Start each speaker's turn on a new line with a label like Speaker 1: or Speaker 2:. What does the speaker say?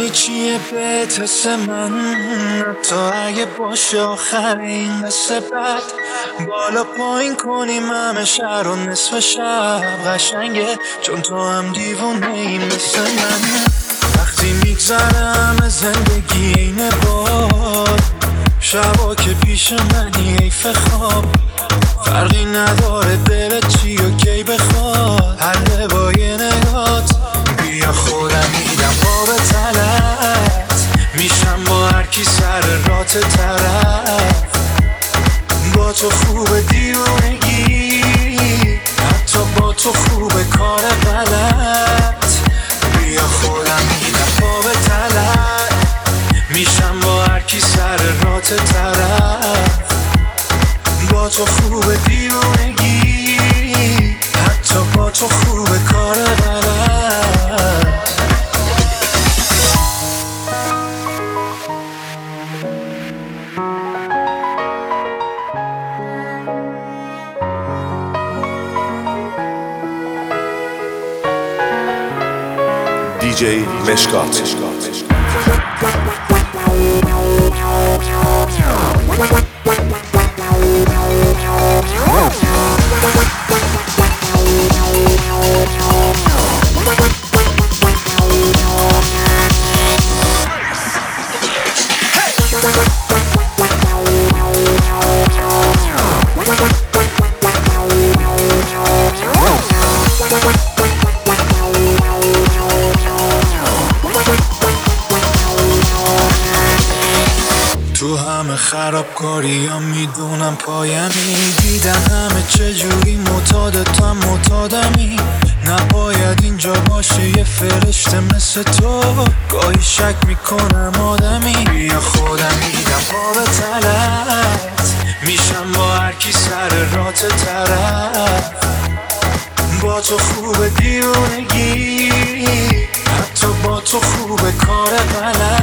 Speaker 1: میدونی چیه بهت حس من، حتی اگه باشه آخرین قصه بد. بالا پایین کنیم همه شهر و نصف شب قشنگه، چون تو هم دیوونه ای مثل من. وقتی میگذره همه زندگی اینه باد، شبا که پیش منی حیف خواب. فرقی نداره دلت چی و کی بخواد، حله با یه نگات. بیا خودم میدم پا به تلت، میشم با هر کی سر رات طرف. با تو خوبه دیوونگی، حتی با تو خوبه کار غلط. بیا خودم میدم پا به تلت، میشم با هر کی سر رات طرف. با تو خوبه دیوونگی، حتی با تو خوبه کار غلط.
Speaker 2: DJ مشکات.
Speaker 1: تو همه خرابکاری ها میدونم پایمی، دیدن همه چجوری معتادتم معتادمی. نباید اینجا باشه یه فرشته مثل تو، گاهی شک میکنم آدمی. بیا خودم میدم پا به تلت، میشم با هر کی سر رات طرف. با تو خوبه دیوونگی، حتی با تو خوبه کار غلط.